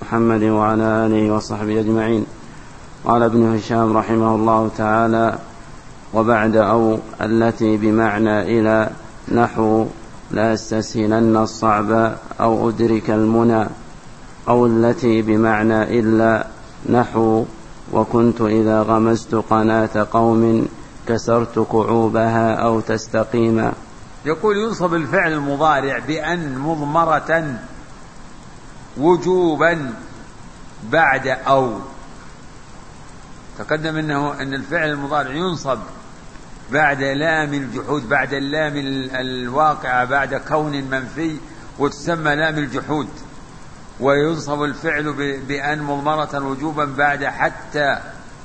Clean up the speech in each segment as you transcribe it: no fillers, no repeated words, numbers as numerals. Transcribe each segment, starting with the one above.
محمد وعلى آله وصحبه أجمعين. قال ابن هشام رحمه الله تعالى: وبعد أو التي بمعنى إلى، نحو لا استسهلن الصعب أو أدرك المنى. أو التي بمعنى إلا، نحو وكنت إذا غمزت قناة قوم كسرت كعوبها أو تستقيما. يقول: ينصب الفعل المضارع بأن مضمرة وجوبا بعد أو. تقدم أن الفعل المضارع ينصب بعد لام الجحود، بعد اللام الواقعة بعد كون منفي، وتسمى لام الجحود. وينصب الفعل بأن مضمرة وجوبا بعد حتى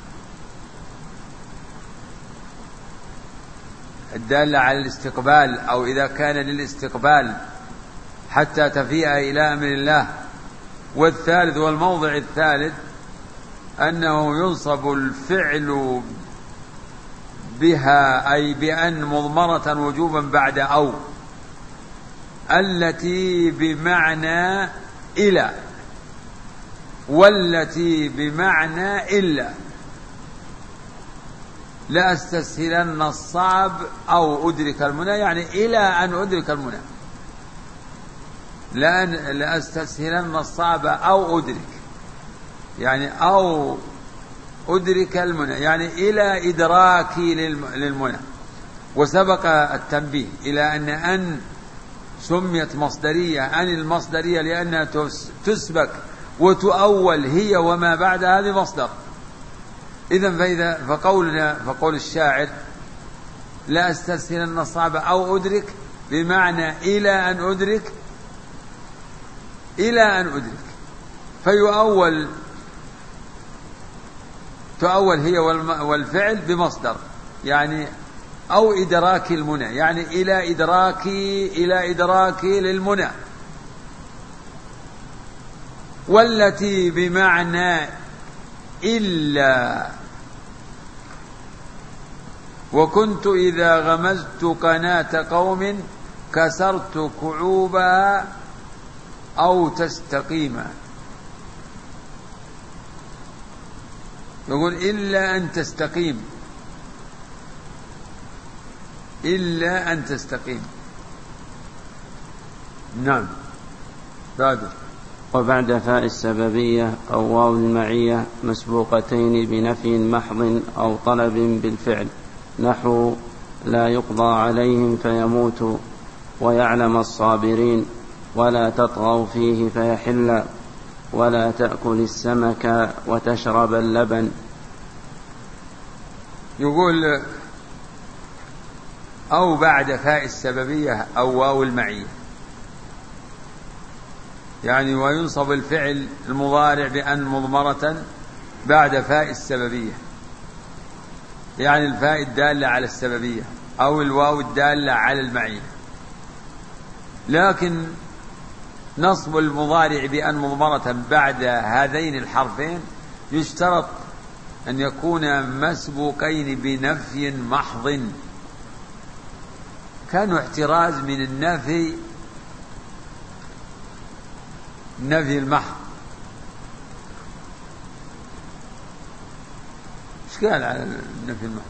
الدالة على الاستقبال، أو إذا كان للاستقبال حتى تفيء إلى أمر الله. والثالث والموضع الثالث أنه ينصب الفعل بها أي بأن مضمرة وجوبا بعد أو التي بمعنى إلى، والتي بمعنى إلا. لا أستسهلن الصعب أو أدرك المنى، يعني إلى أن أدرك المنى. لا أستسهلن الصعب أو أدرك، يعني أو أدرك المنى، يعني إلى إدراكي للمنى. وسبق التنبيه إلى أن سميت مصدرية، أن المصدرية لأنها تسبك وتؤول هي وما بعد هذه مصدر. إذن فقول الشاعر: لا أستسهلن الصعب أو أدرك، بمعنى إلى أن أدرك، إلى أن أدرك. تؤول هي والفعل بمصدر، يعني أو إدراك المنى، يعني إلى إدراكي للمنى. والتي بمعنى إلا، وكنت إذا غمزت قناة قوم كسرت كعوبها أو تستقيما. يقول: إلا أن تستقيم، إلا أن تستقيم. نعم. بعده: وبعد فاء السببية أو واو المعية مسبوقتين بنفي محض أو طلب بالفعل، نحو لا يقضى عليهم فيموتوا، ويعلم الصابرين، ولا تطغوا فيه فيحل، ولا تأكل السمك وتشرب اللبن. يقول: أو بعد فاء السببية أو واو المعية، يعني وينصب الفعل المضارع بأن مضمرة بعد فاء السببية، يعني الفاء الدالة على السببية أو الواو الدالة على المعية. لكن نصب المضارع بأن مضمرة بعد هذين الحرفين يشترط أن يكون مسبوقين بنفي محض، كانوا احتراز من النفي المحض. ايش قال على النفي المحض؟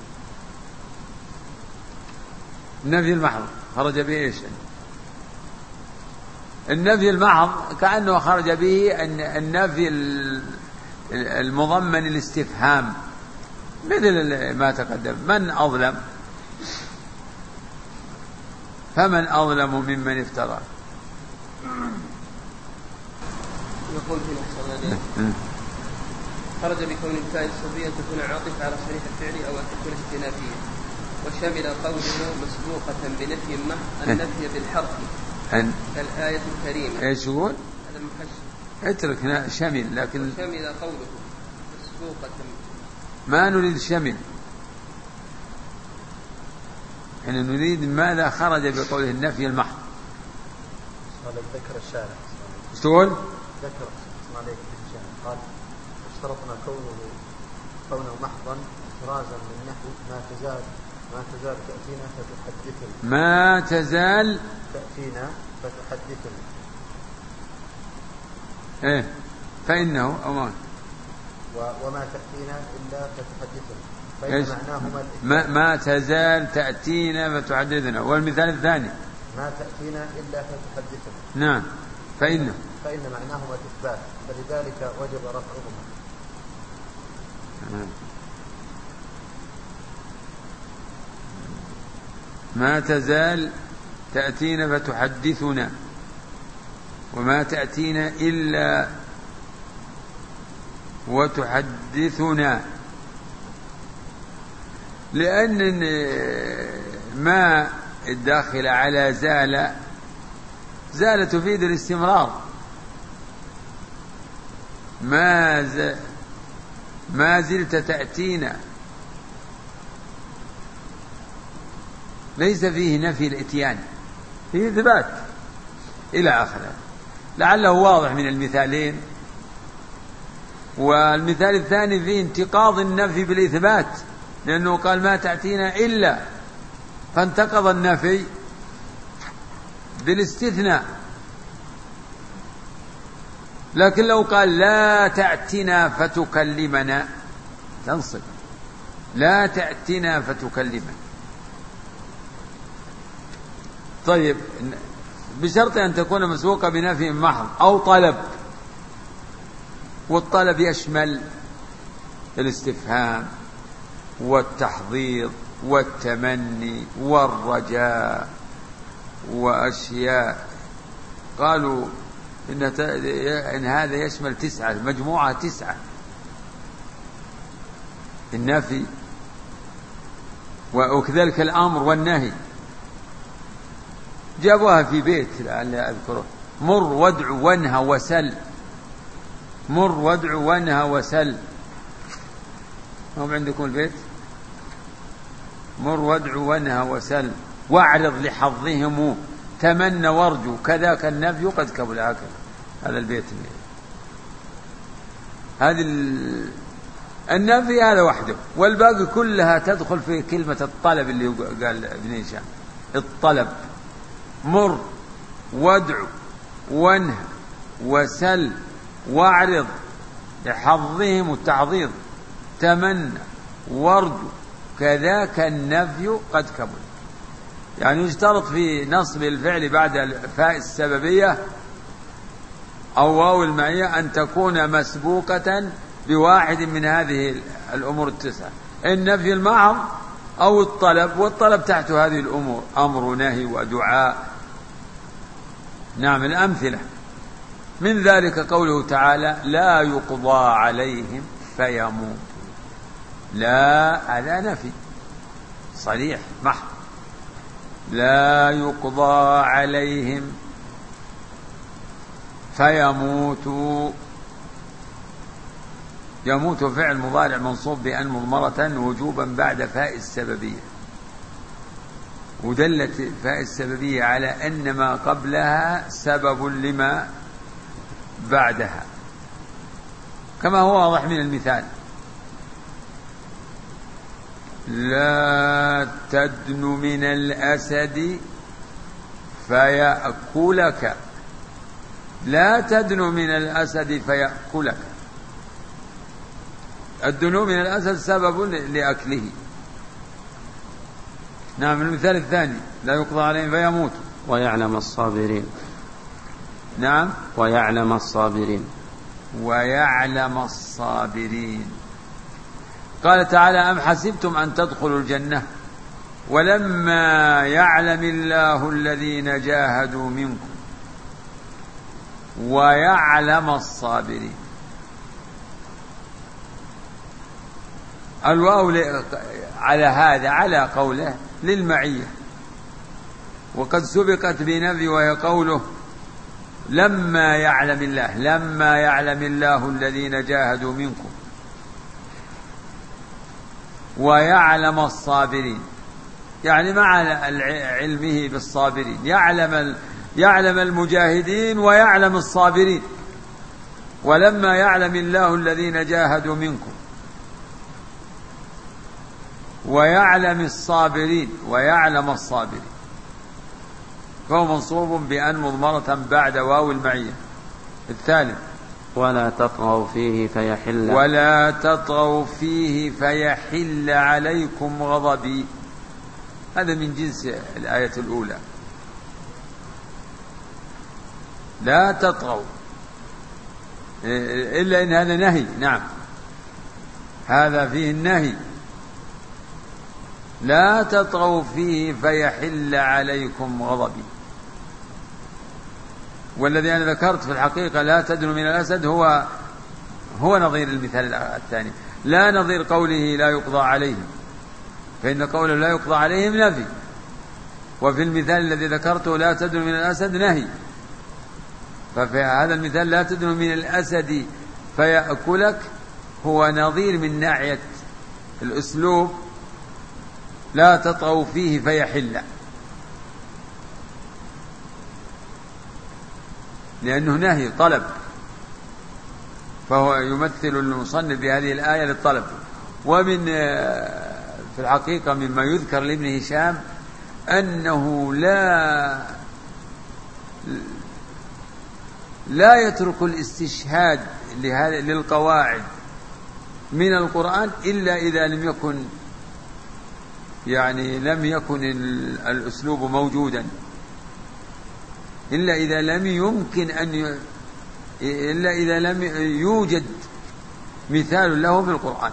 النفي المحض خرج به ايش؟ النفي المحض كأنه خرج به النفي المضمن الاستفهام، مثل ما تقدم: من أظلم، فمن أظلم ممن افترى. يقول في نحصر خرج بكون الفاء السببية تكون عاطفة على صريح الفعل أو أن تكون استئنافية. وشمل قوله مسبوقة بنفي محض النفي بالحرف كالآية الكريمة. ايش يقول؟ هذا المحشر اترك شمل، لكن شمل قوله مسبوقة، ما نريد شمل، احنا نريد ماذا خرج بقوله النفي المحض. ذكر الشارع ايش تقول؟ ذكر عليك الشارع قال: اشترطنا كونه محضا احترازا من نحو ما تزال تأتينا فتحدثنا، ما تزال تأتينا فتحدثنا. ايه فإنه أمان. وما تأتينا إلا فتحدثنا فإن معناهما ما تزال تأتينا فتحدثنا. والمثال الثاني ما تأتينا إلا فتحدثنا. نعم. فإن معناهما الإثبات فلذلك وجب رفعهما. ما تزال تأتينا فتحدثنا وما تأتينا إلا وتحدثنا، لأن ما الداخل على زال تفيد الاستمرار. ما زلت تأتينا ليس فيه نفي الاتيان، فيه إثبات إلى آخره. لعله واضح من المثالين. والمثال الثاني فيه انتقاض النفي بالإثبات، لأنه قال ما تأتينا إلا، فانتقض النفي بالاستثناء. لكن لو قال لا تأتنا فتكلمنا تنصب، لا تأتنا فتكلمنا. طيب، بشرط أن تكون مسبوقة بنفي محض أو طلب، والطلب يشمل الاستفهام والتحضير والتمني والرجاء وأشياء. قالوا إن هذا يشمل 9، مجموعة 9: النفي وكذلك الأمر والنهي. جابوها في بيت لعلي أذكره: مر وادع وانهى وسل. مر وادع وانهى وسل. هم عندكم البيت؟ مر وادع وانهى وسل واعرض لحظهم تمنى وارجو كذاك النفي قد كمل. هذا البيت. هذه النفي هذا وحده، والباقي كلها تدخل في كلمة الطلب اللي قال ابن هشام. الطلب: مر وادع وانهى وسل واعرض لحظهم التعظيم تمنى وارجو كذاك النفي قد كمل. يعني يشترط في نصب الفعل بعد الفاء السببية أو واو المعية أن تكون مسبوقة بواحد من هذه الأمور 9: النفي المحض أو الطلب، والطلب تحت هذه الأمور: أمر نهي ودعاء. نعم. الأمثلة من ذلك قوله تعالى: لا يقضى عليهم فيموتوا. لا، هذا نفي صريح محض. لا يقضى عليهم فيموتوا. يموت فعل مضارع منصوب بأن مضمرة وجوبا بعد فاء السببية، ودلت فاء السببية على أن ما قبلها سبب لما بعدها، كما هو واضح من المثال: لا تدن من الأسد فيأكلك. لا تدن من الأسد فيأكلك. الدنو من الأسد سبب لأكله. نعم. المثال الثاني: لا يقضى عليهم فيموت. ويعلم الصابرين. نعم. ويعلم الصابرين. ويعلم الصابرين. قال تعالى: أم حسبتم أن تدخلوا الجنة ولما يعلم الله الذين جاهدوا منكم ويعلم الصابرين. الواو على هذا على قوله للمعية، وقد سبقت بنفي وهي قوله: لما يعلم الله. لما يعلم الله الذين جاهدوا منكم ويعلم الصابرين، يعني مع علمه بالصابرين يعلم المجاهدين ويعلم الصابرين. ولما يعلم الله الذين جاهدوا منكم ويعلم الصابرين ويعلم الصابرين، فهو منصوب بأن مضمرة بعد واو المعية. الثالث: ولا تطغوا فيه فيحل ولا تطغوا فيه فيحل عليكم غضبي. هذا من جنس الآية الأولى. لا تطغوا إلا إن هذا نهي. نعم هذا فيه النهي. لا تطغوا فيه فيحل عليكم غضبي. والذي أنا ذكرت في الحقيقة لا تدنوا من الأسد هو نظير المثال الثاني، لا نظير قوله لا يقضى عليهم، فإن قوله لا يقضى عليهم نفي، وفي المثال الذي ذكرته لا تدنوا من الأسد نهي. ففي هذا المثال لا تدنوا من الأسد فيأكلك هو نظير من ناحية الأسلوب لا تطغوا فيه فيحل، لأنه نهي طلب، فهو يمثل المصنف بهذه الآية للطلب. ومن في الحقيقة مما يذكر لابن هشام أنه لا يترك الاستشهاد للقواعد من القرآن إلا إذا لم يكن الأسلوب موجودا، إلا إذا لم يوجد مثال له في القرآن.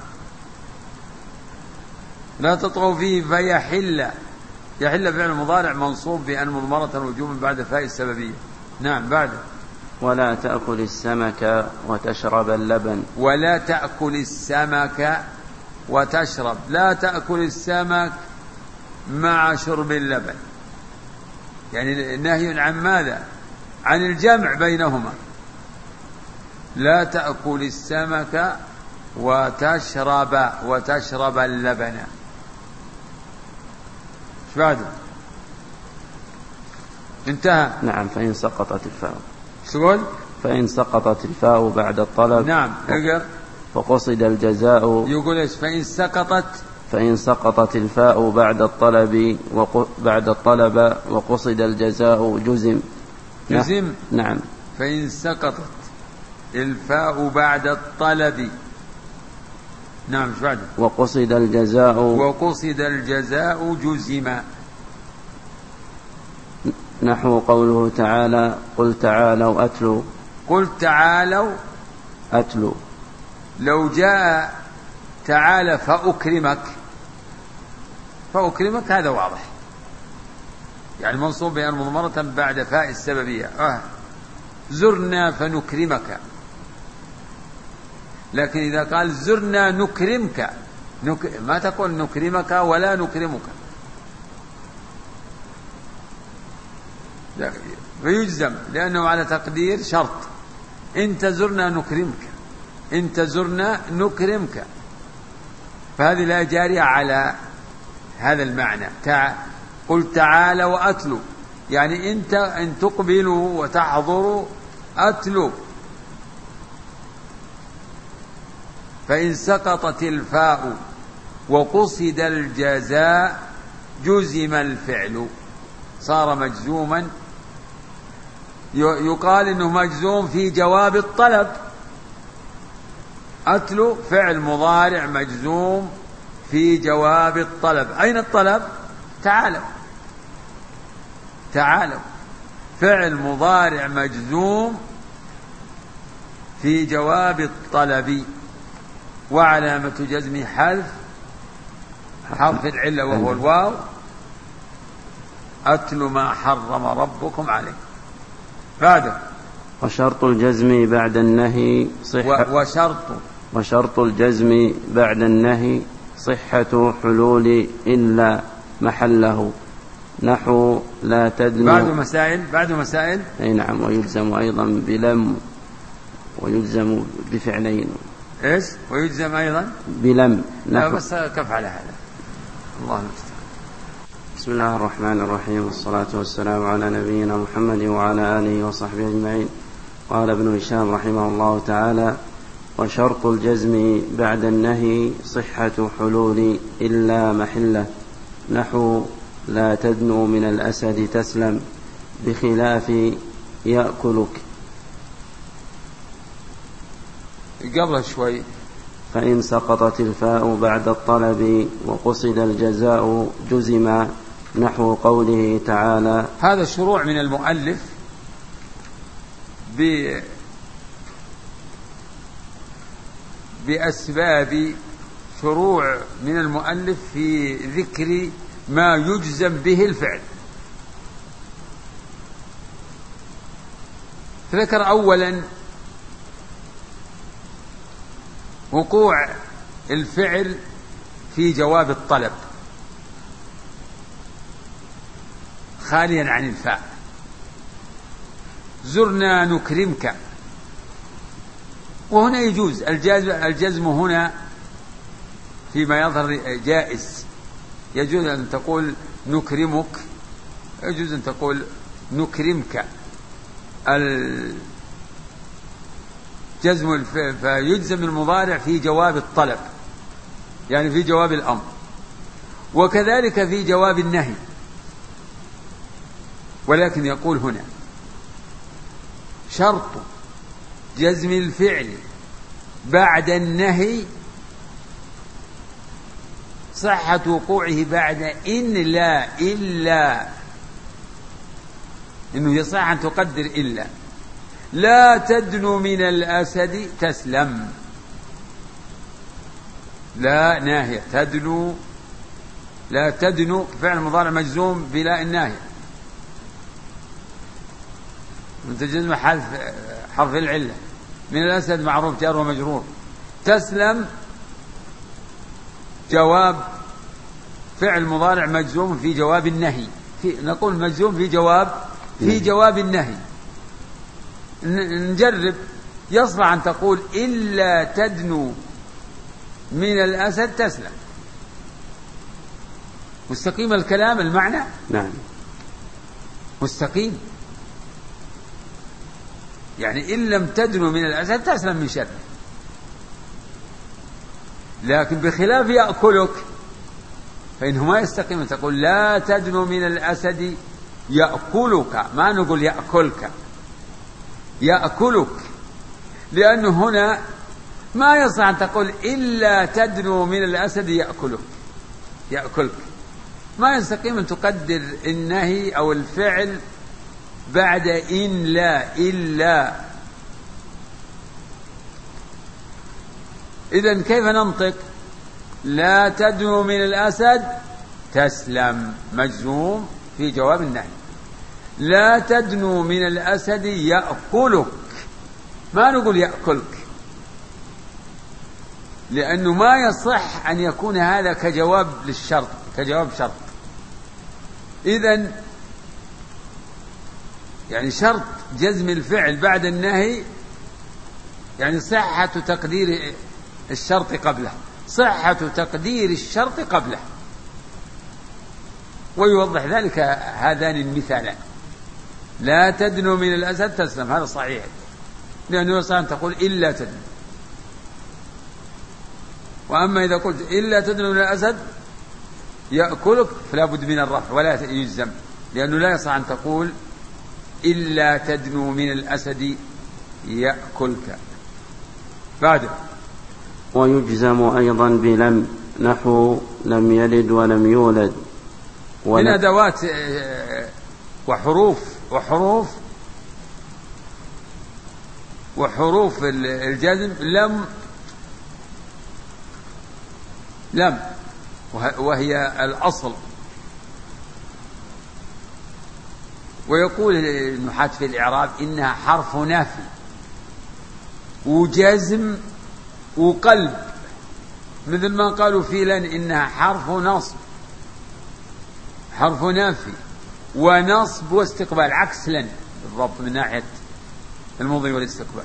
لا تطغوا فيه فيحل. يحل فعل مضارع منصوب بأن مضمرة وجوبا بعد فاء السببية. نعم بعد. ولا تأكل السمك وتشرب اللبن. ولا تأكل السمك وتشرب. لا تأكل السمك مع شرب اللبن، يعني نهي عن ماذا؟ عن الجمع بينهما. لا تأكل السمك وتشرب اللبن. ايش بعده؟ انتهى. نعم. فإن سقطت الفاء. تقول فإن سقطت الفاء بعد الطلب. نعم اقرأ. فقصد الجزاء. يقول ايش؟ فإن سقطت الفاء بعد الطلب وقصد الجزاء جزم. نعم. فإن سقطت الفاء بعد الطلب. نعم ايش بعده؟ وقصد الجزاء جزم. نحو قوله تعالى قل تعالوا أتلو. لو جاء تعالى فأكرمك هذا واضح، يعني منصوب بأن مضمرة بعد فاء السببية. زرنا فنكرمك. لكن إذا قال زرنا نكرمك ما تقول نكرمك ولا نكرمك، فيجزم لأنه على تقدير شرط. انت زرنا نكرمك، فهذه لا جارية على هذا المعنى. قل تعالى وأتلو، يعني انت ان تقبلوا وتحضروا أتلو. فإن سقطت الفاء وقصد الجزاء جزم الفعل، صار مجزوما. يقال إنه مجزوم في جواب الطلب. أتلو فعل مضارع مجزوم في جواب الطلب. أين الطلب؟ تعالوا. فعل مضارع مجزوم في جواب الطلب، وعلامة جزم حرف العلة وهو الواو. أتل ما حرم ربكم عليه. هذا وشرط الجزم بعد النهي وشرط الجزم بعد النهي صحة حلول إلا محله. نحو لا تدنو. بعد مسائل. أي نعم. ويلزم أيضا بلم، ويلزم بفعلين. إيش؟ ويلزم أيضا بلم. لا بس كف على هذا. الله المستعان. بسم الله الرحمن الرحيم، والصلاة والسلام على نبينا محمد وعلى آله وصحبه أجمعين. قال ابن هشام رحمه الله تعالى: وشرط الجزم بعد النهي صحة حلول إلا محله. نحو لا تدنو من الأسد تسلم، بخلاف يأكلك. قبل شوي. فإن سقطت الفاء بعد الطلب وقصد الجزاء جزم، نحو قوله تعالى. هذا شروع من المؤلف بأسباب شروع من المؤلف في ذكر ما يجزم به الفعل. فذكر أولا وقوع الفعل في جواب الطلب خاليا عن الفاء. زرنا نكرمك، وهنا يجوز الجزم هنا فيما يظهر جائز. يجوز أن تقول نكرمك، يجوز أن تقول نكرمك. الجزم فيجزم المضارع في جواب الطلب، يعني في جواب الأمر، وكذلك في جواب النهي. ولكن يقول هنا شرط جزم الفعل بعد النهي صحة وقوعه بعد إن لا إلا، إنه يصح أن تقدر إلا. لا تدنو من الأسد تسلم، لا ناهية تدنو، لا تدنو فعل مضارع مجزوم بلا الناهية، متجزم حرف العلة. من الأسد معروف جار ومجرور. تسلم جواب فعل مضارع مجزوم في جواب النهي، نقول مجزوم في جواب النهي. نجرب. يصلح أن تقول إلا تدنو من الأسد تسلم. مستقيم الكلام المعنى؟ نعم مستقيم، يعني إن لم تدنو من الأسد تسلم من شره. لكن بخلاف يأكلك فإنه ما يستقيم. تقول لا تدنو من الأسد يأكلك، ما نقول يأكلك، يأكلك، لأنه هنا ما يصح أن تقول إلا تدنو من الأسد يأكلك. ما يستقيم أن تقدر النهي أو الفعل بعد إن لا إلا. إذن كيف ننطق؟ لا تدنو من الأسد تسلم مجزوم في جواب النهي. لا تدنو من الأسد يأكلك، ما نقول يأكلك، لأنه ما يصح أن يكون هذا كجواب للشرط، كجواب شرط. إذن يعني شرط جزم الفعل بعد النهي يعني صحة تقدير الشرط قبله، صحة تقدير الشرط قبله. ويوضح ذلك هذان المثالان. لا تدنو من الأسد تسلم، هذا صحيح، لأنه يصح أن تقول إلا تدنو. وأما إذا قلت إلا تدنو من الأسد يأكلك فلا بد من الرفع ولا يجزم، لأنه لا يصح أن تقول إلا تدنو من الأسد يأكلك. بعد ويجزم أيضا بلم، نحو لم يلد ولم يولد. من أدوات وحروف الجزم لم وهي الأصل. ويقول النحاة في الإعراب إنها حرف نافي وجزم وقلب، مثل ما قالوا في لن إنها حرف نصب، حرف نافي ونصب واستقبال، عكس لن بالضبط من ناحية الماضي والاستقبال.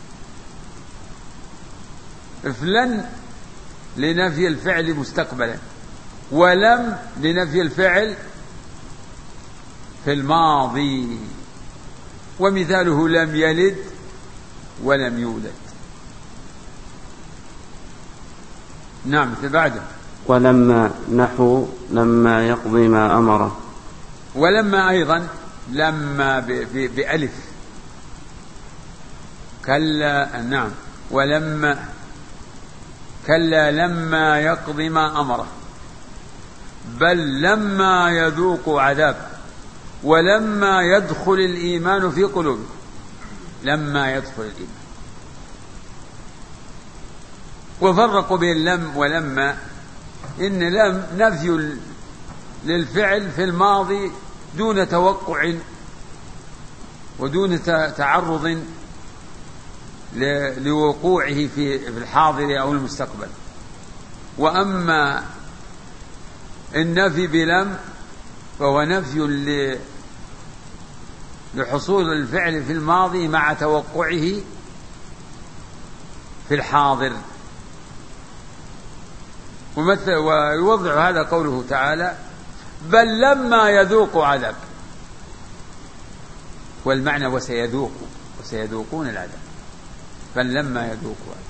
فلن لنفي الفعل مستقبلا، ولم لنفي الفعل في الماضي. ومثاله لم يلد ولم يولد. نعم. بعده ولما، نحو لما يقضي ما أمره. ولما أيضا لما بألف كلا. نعم. ولما كلا لما يقض ما أمره بل لما يذوق عذاب ولما يدخل الإيمان في قلوبهم. لما يدخل الإيمان. وفرقوا بين لم ولما، إن لم نفي للفعل في الماضي دون توقع ودون تعرض لوقوعه في الحاضر أو المستقبل. وأما النفي بلم فهو نفي لحصول الفعل في الماضي مع توقعه في الحاضر. ويوضح هذا قوله تعالى بل لما يذوق عذاب، والمعنى وسيذوقون العذاب، بل لما يذوق عذاب.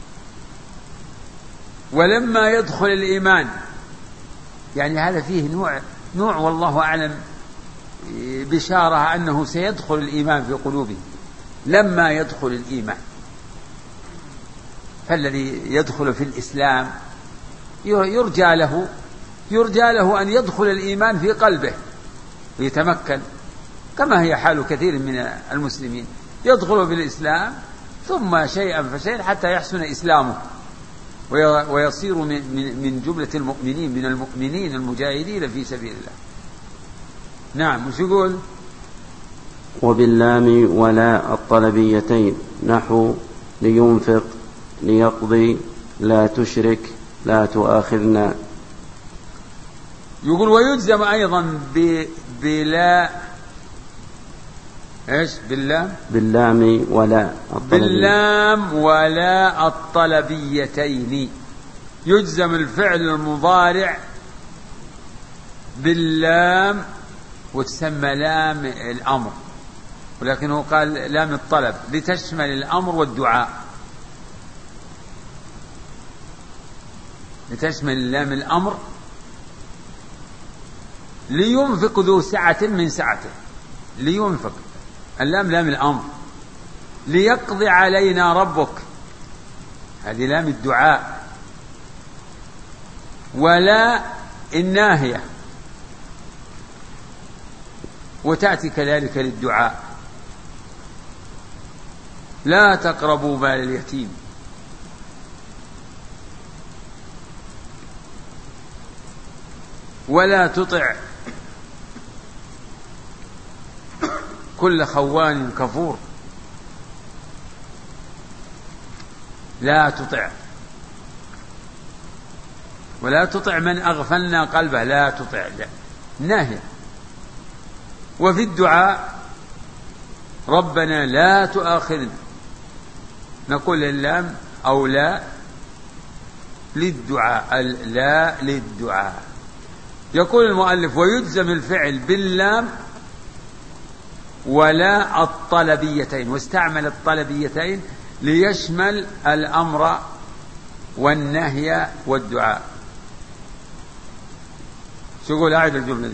ولما يدخل الإيمان، يعني هذا فيه نوع والله أعلم بشارة أنه سيدخل الإيمان في قلوبهم. لما يدخل الإيمان، فالذي يدخل في الإسلام يرجى له أن يدخل الإيمان في قلبه ويتمكن، كما هي حال كثير من المسلمين، يدخل في الإسلام ثم شيئا فشيئا حتى يحسن إسلامه ويصير من جملة المؤمنين، من المؤمنين المجاهدين في سبيل الله. نعم. وش يقول؟ وباللام ولا الطلبيتين نحو لينفق ليقضي لا تشرك لا تؤاخذنا. يقول ويجزم أيضا بلا إيش؟ باللام ولا الطلبيتين. يجزم الفعل المضارع باللام وتسمى لام الأمر، ولكنه قال لام الطلب لتشمل الأمر والدعاء، لتشمل لام الأمر. لينفق ذو سعة من سعته، لينفق، اللام لام الأمر. ليقضي علينا ربك، هذه لام الدعاء. ولا الناهية، وتأتي كذلك للدعاء. لا تقربوا مال اليتيم، ولا تطع كل خوان كفور. لا تطع، ولا تطع من أغفلنا قلبه، لا تطع، لا ناهية. وفي الدعاء ربنا لا تؤاخذنا، نقول اللام أو لا للدعاء، لا للدعاء. يقول المؤلف ويجزم الفعل باللام ولا الطلبيتين، واستعمل الطلبيتين ليشمل الأمر والنهي والدعاء. شو يقول أعد الجملة دي؟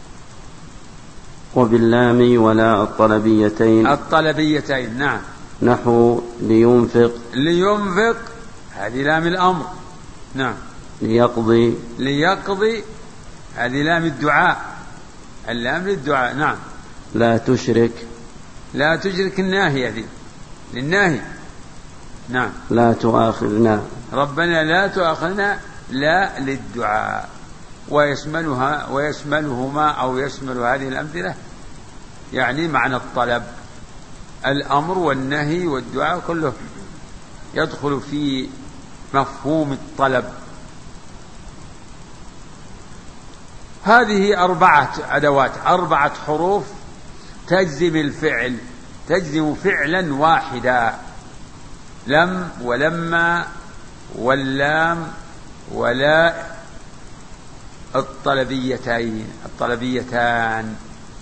وباللام ولا الطلبيتين، الطلبيتين نعم. نحو لينفق، لينفق هذه لام الأمر، نعم. ليقضي، ليقضي هذه لام الدعاء، اللام للدعاء، نعم. لا تشرك، لا تشرك الناهية هذه للناهي، نعم. لا تؤاخذنا، ربنا لا تؤاخذنا، لا للدعاء. ويشملهما أو يشمل هذه الأمثلة يعني معنى الطلب، الأمر والنهي والدعاء كله يدخل في مفهوم الطلب. هذه 4 أدوات، 4 حروف تجزم الفعل، تجزم فعلا واحدا. لم ولما واللام ولا الطلبيتان،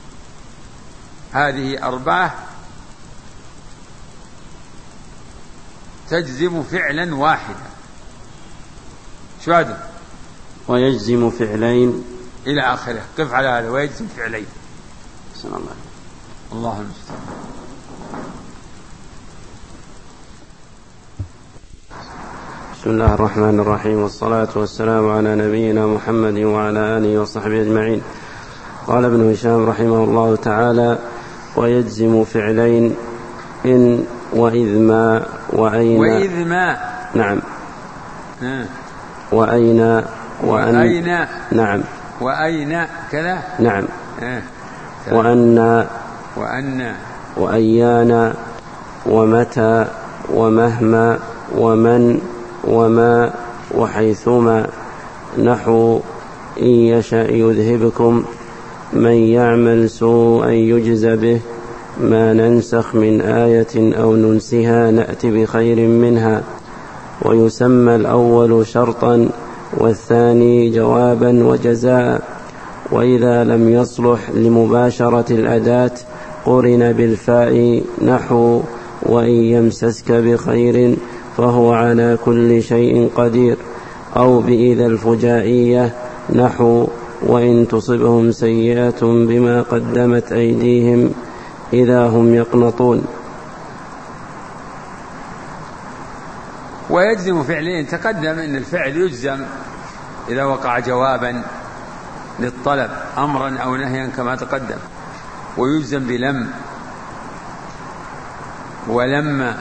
هذه 4 تجزم فعلا واحدا. شو هذا؟ ويجزم فعلين إلى آخره. قف على هذا، ويجزم فعلين. بسم الله. الله المستعان. بسم الله الرحمن الرحيم، والصلاة والسلام على نبينا محمد وعلى آله وصحبه أجمعين. قال ابن هشام رحمه الله تعالى: ويجزم فعلين إن وإذ ما وأين. وإذ ما، نعم. وأين وأين، نعم. وأين كذا، نعم. وأن وأيان ومتى ومهما ومن وما وحيثما، نحو إن يشاء يذهبكم، من يعمل سوءا يجز به، ما ننسخ من آية أو ننسها نأت بخير منها. ويسمى الأول شرطا والثاني جوابا وجزاء. وإذا لم يصلح لمباشرة الأداة قرن بالفاء، نحو وإن يمسسك بخير فهو على كل شيء قدير. أو بإذا الفجائية، نحو وإن تصبهم سيئة بما قدمت أيديهم إذا هم يقنطون. ويجزم فعلين، تقدم أن الفعل يجزم إذا وقع جوابا للطلب أمرا أو نهيا كما تقدم، ويجزم بلم ولما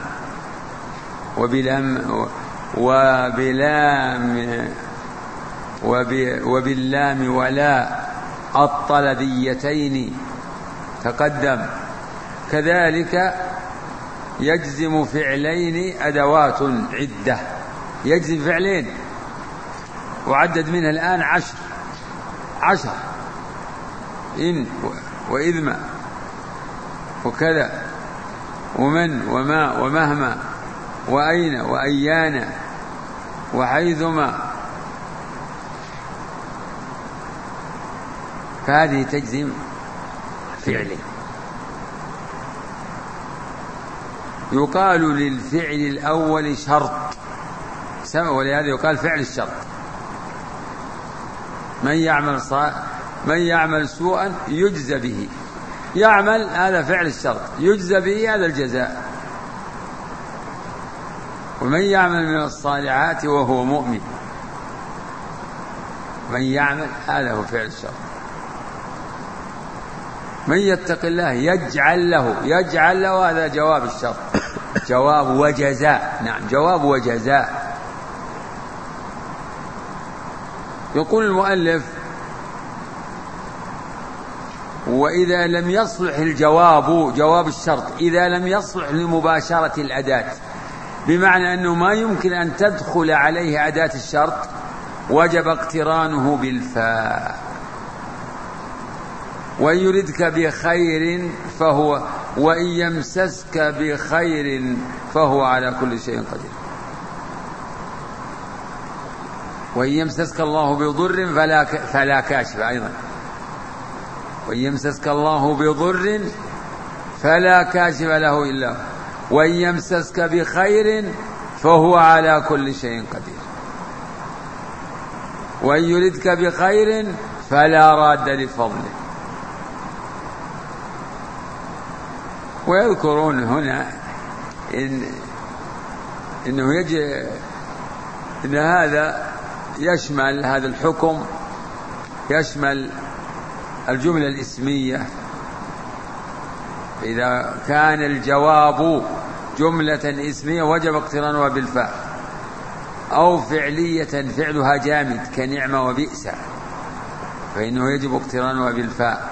وباللام ولا الطلبيتين تقدم. كذلك يجزم فعلين أدوات عدة، يجزم فعلين وعدد منها الآن 10: إن وإذ ما وكذا ومن وما ومهما وأين وأيان وحيثما. فهذه تجزم فعلين. يقال للفعل الأول شرط، ولهذا يقال فعل الشرط. من يعمل سوءا يجزى به، يعمل هذا فعل الشرط، يجزى به هذا الجزاء. ومن يعمل من الصالحات وهو مؤمن، من يعمل هذا هو فعل الشرط. من يتق الله يجعل له هذا جواب الشرط، جواب وجزاء. نعم، جواب وجزاء. يقول المؤلف: وإذا لم يصلح الجواب، جواب الشرط، إذا لم يصلح لمباشرة الأداة، بمعنى أنه ما يمكن أن تدخل عليه أداة الشرط، وجب اقترانه بالفاء. وإن يردك بخير فهو، وإن يمسسك بخير فهو على كل شيء قدير. وإن يمسسك الله بضر فلا كاشف أيضا. وإن يمسسك الله بضر فلا كاشف له إلا هو، وإن يمسسك بخير فهو على كل شيء قدير. وإن يردك بخير فلا راد لفضله. ويذكرون هنا إنه يجب إن هذا يشمل، هذا الحكم يشمل الجملة الإسمية. إذا كان الجواب جملة إسمية وجب اقترانها بالفاء، أو فعلية فعلها جامد كنعمة وبئس فإنه يجب اقترانها بالفاء،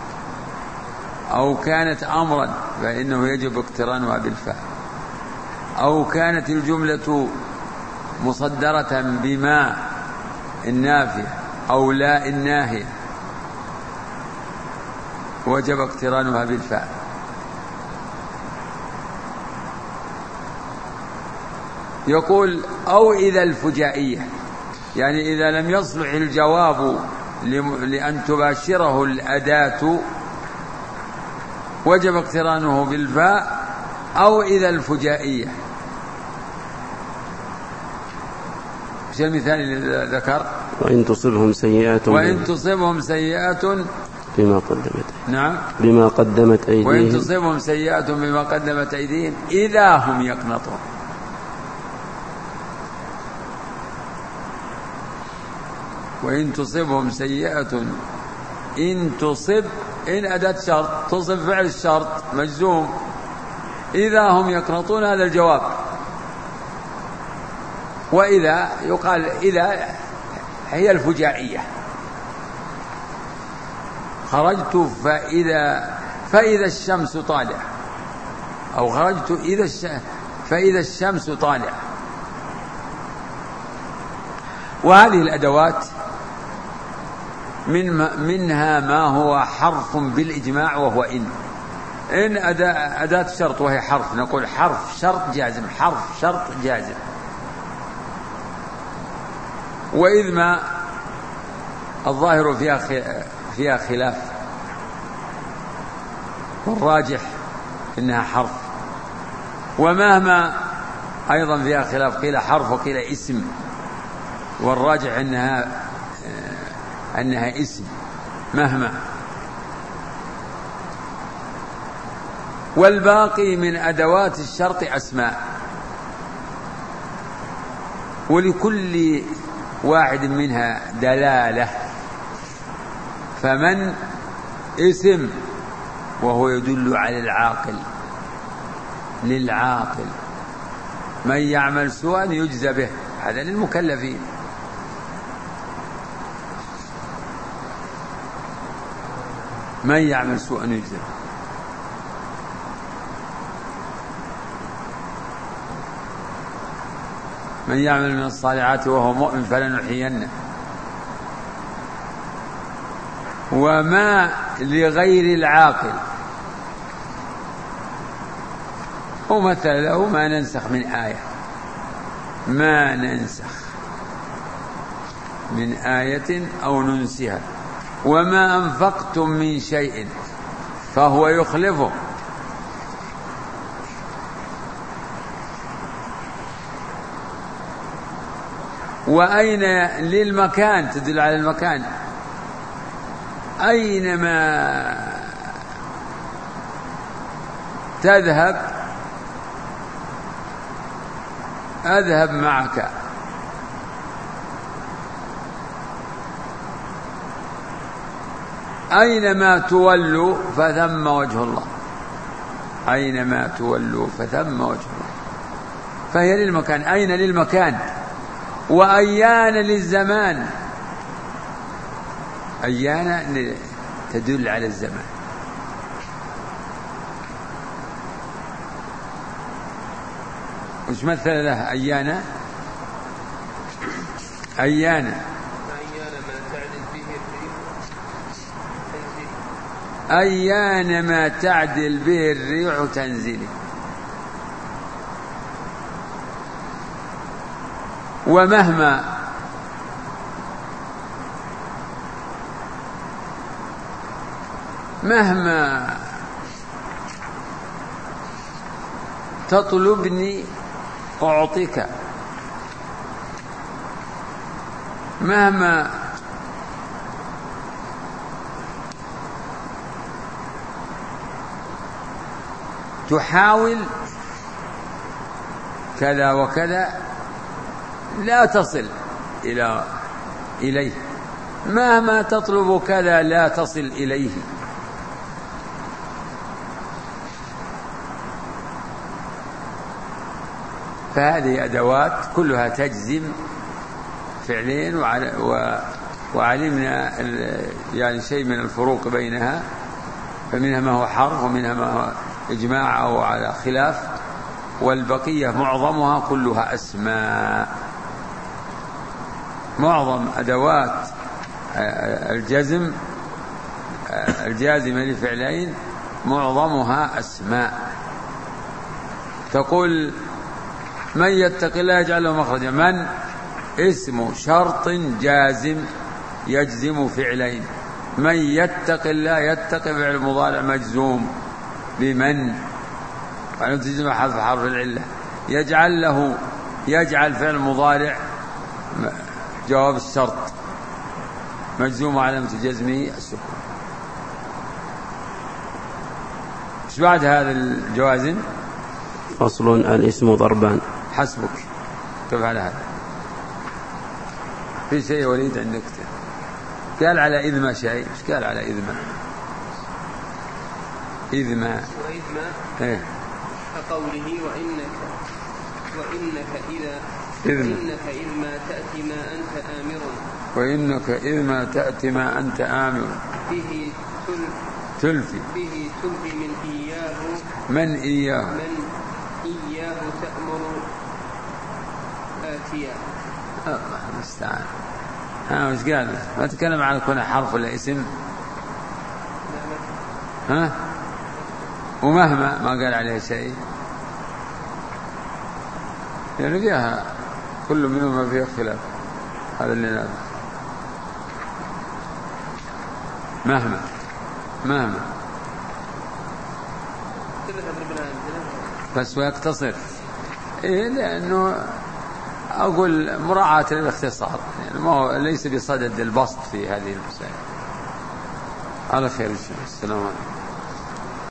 أو كانت أمرا فإنه يجب اقترانها بالفاء، أو كانت الجملة مصدرة بما النافية أو لا الناهية وجب اقترانها بالفاء. يقول: أو إذا الفجائية، يعني إذا لم يصلح الجواب لأن تباشره الأداة وجب اقترانه بالفاء. أو إذا الفجائية، ايش المثال اللي ذكر؟ وإن تصبهم سيئات بما قدمت، نعم، بما قدمت أيديهم، وإن تصبهم سيئات بما قدمت أيديهم إذا هم يقنطون. وإن تصبهم سيئة إن تصب، إن أداة شرط تصب فعل الشرط مجزوم، إذا هم يقنطون هذا الجواب. وإذا يقال إذا هي الفجائية، خرجت فإذا الشمس طالعة، أو خرجت فإذا الشمس طالعة. وهذه الأدوات منها ما هو حرف بالإجماع وهو إن أداة شرط وهي حرف، نقول حرف شرط جازم، حرف شرط جازم. وإذ ما الظاهر فيها خلاف، والراجح إنها حرف. ومهما أيضا فيها خلاف، قيل حرف وقيل اسم، والراجح أنها اسم مهما. والباقي من أدوات الشرط أسماء، ولكل واحد منها دلالة. فمن اسم وهو يدل على العاقل، للعاقل. من يعمل سوءا يجزى به، هذا للمكلفين. من يعمل سوءا يجزى به. من يعمل من الصالحات وهو مؤمن فلنحيينه. وما لغير العاقل ومثل له ما ننسخ من آية، ما ننسخ من آية أو ننسها وما أنفقتم من شيء فهو يخلفه. وأين للمكان تدل على المكان، أينما تذهب أذهب معك. أينما تولوا فثم وجه الله، أينما تولوا فثم وجه الله. فهي للمكان، أين للمكان. وأيان للزمان، أيان تدل على الزمان. وش مثل له أيانا؟ أيانا أيان ما تعدل به الريح تنزلي. ومهما تطلبني أعطيك، مهما تحاول كذا وكذا لا تصل إليه، مهما تطلب كذا لا تصل إليه. فهذه أدوات كلها تجزم فعلين، وعلمنا يعني شيء من الفروق بينها، فمنها ما هو حرف ومنها ما هو إجماع أو على خلاف، والبقية معظمها كلها أسماء. معظم أدوات الجزم الجازمة لفعلين معظمها أسماء. تقول من يتق الله يجعل له مخرجا، من اسم شرط جازم يجزم فعلين. من يتق الله يتق فعل مضارع مجزوم بمن، وعلم تجزم حذف حرف العلة. يجعل له يجعل فعل مضارع جواب الشرط مجزوم علامة جزمه السكون. ايش بعد هذا الجوازم؟ فصل الاسم ضربان. حسبك. كيف على هذا؟ في شيء وليد عندك؟ قال على إذ ما شيء، إيش قال على إذ ما؟ إذ ما إيه؟ كقوله وإنك إذ ما تأتي ما أنت آمر، وإنك إذ ما تأتي ما أنت آمر به تلفي من إياه تأمر آتيا. الله المستعان. وش قال؟ ما تكلم عن كونه حرف ولا اسم؟ ومهما ما قال عليه شيء، يعني فيها كل منهما فيه خلاف. هذا اللي نعرف. مهما بس ويقتصر. لأنه أقول مراعاة للاختصار، يعني ما هو ليس بصدد البسط في هذه المسائل. على خير. السلام عليكم.